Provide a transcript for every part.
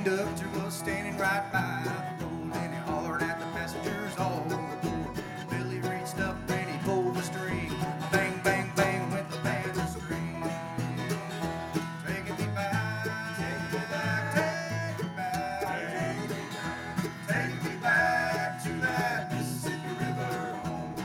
conductor was standing right by the road, and he hollered at the passengers all aboard. Billy reached up and he pulled the string. Bang, bang, bang went the banjo string. Taking me back, taking me back, taking me back, taking me back to that Mississippi River home.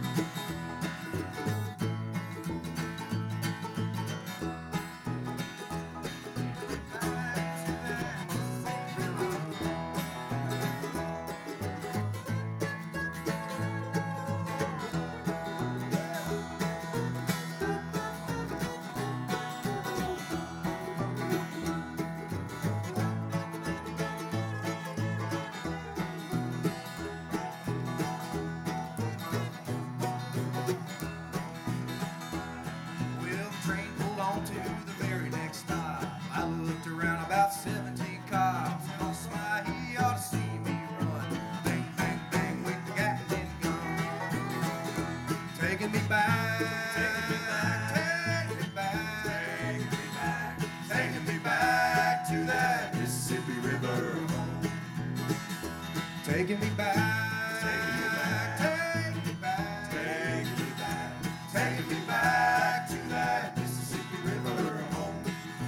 Well, the train pulled on to the very next stop. I looked around, about 17 cops. Crossed my he ought to see me run. Bang, bang, bang with the Gatling gun. Taking me back, taking me back, taking me back, taking me back, taking me back to that Mississippi River home. Taking me back, taking me back, taking me back, taking me back, taking me back to that Mississippi River home.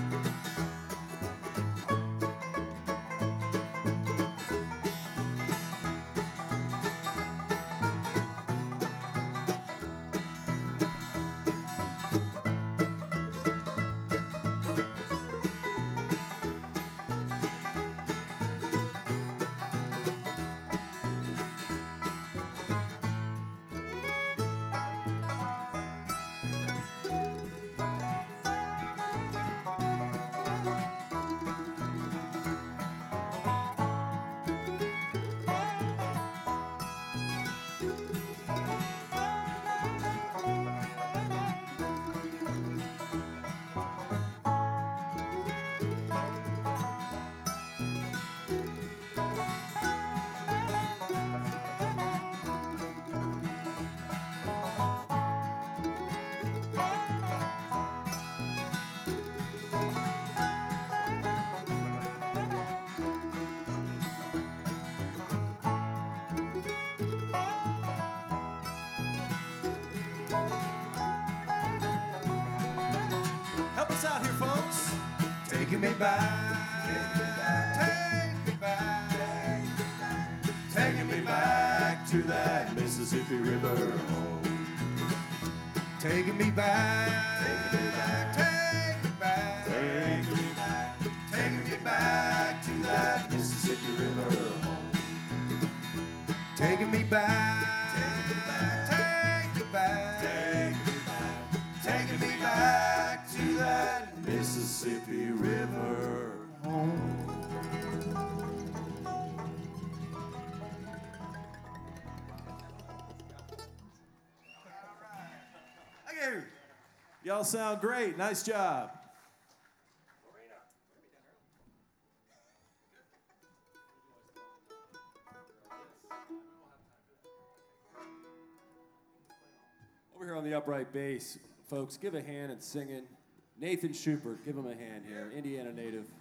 Help us out here, folks. Taking me back, taking me back, taking me back, taking me back to that Mississippi River home. Taking me back, taking me back, taking me back, taking me back, taking me back to that Mississippi River home. Taking me back, taking me back, taking me back, taking me back, taking me back to that Mississippi River home. Thank you. Y'all sound great. Nice job. Over here on the upright bass, folks, give a hand and singing. Nathan Schubert, give him a hand here, Indiana native.